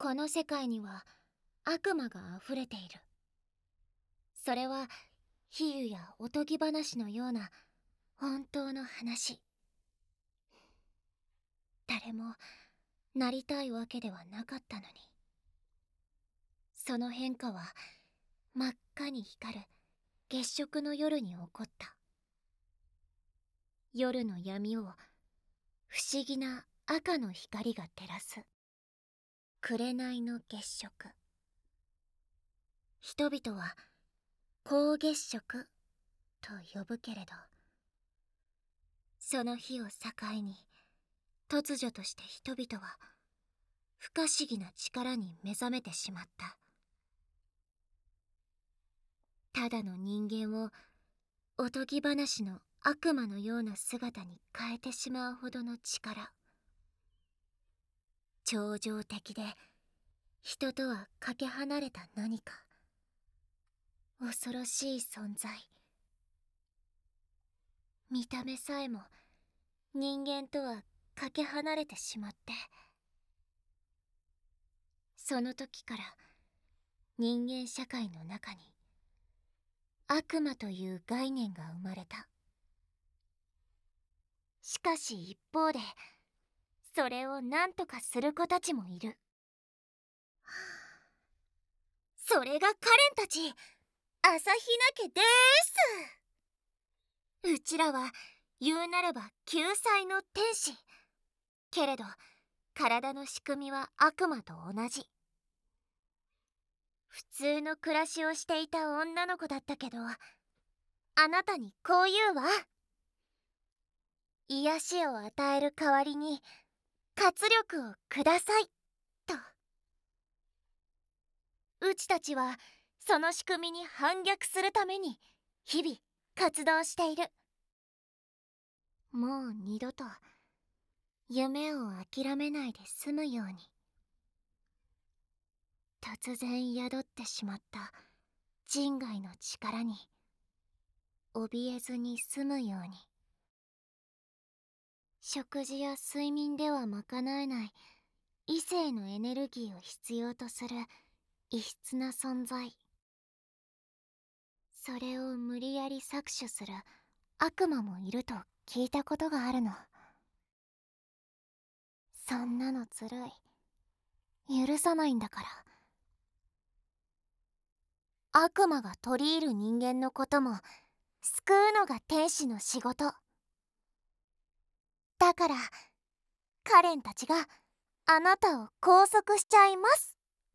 この世界には悪魔があふれている。それは比喩やおとぎ話のような本当の話。誰もなりたいわけではなかったのに。その変化は真っ赤に光る月食の夜に起こった。夜の闇を不思議な赤の光が照らす紅の月食。人々は光月食と呼ぶけれど、その日を境に突如として人々は不可思議な力に目覚めてしまった。ただの人間をおとぎ話の悪魔のような姿に変えてしまうほどの力。超常的で人とはかけ離れた何か、恐ろしい存在。見た目さえも人間とはかけ離れてしまって、その時から人間社会の中に悪魔という概念が生まれた。しかし一方でそれを何とかする子たちもいる。それがカレンたち、朝日奈家でーす。うちらは言うなれば救済の天使。けれど体の仕組みは悪魔と同じ。普通の暮らしをしていた女の子だったけど、あなたにこう言うわ。癒しを与える代わりに活力をくださいと。うちたちはその仕組みに反逆するために日々活動している。もう二度と夢を諦めないで済むように。突然宿ってしまった人外の力に怯えずに済むように。食事や睡眠では賄えない異性のエネルギーを必要とする異質な存在。それを無理やり搾取する悪魔もいると聞いたことがあるの。そんなのずるい。許さないんだから。悪魔が取り入る人間のことも救うのが天使の仕事。だからカレンたちがあなたを拘束しちゃいます。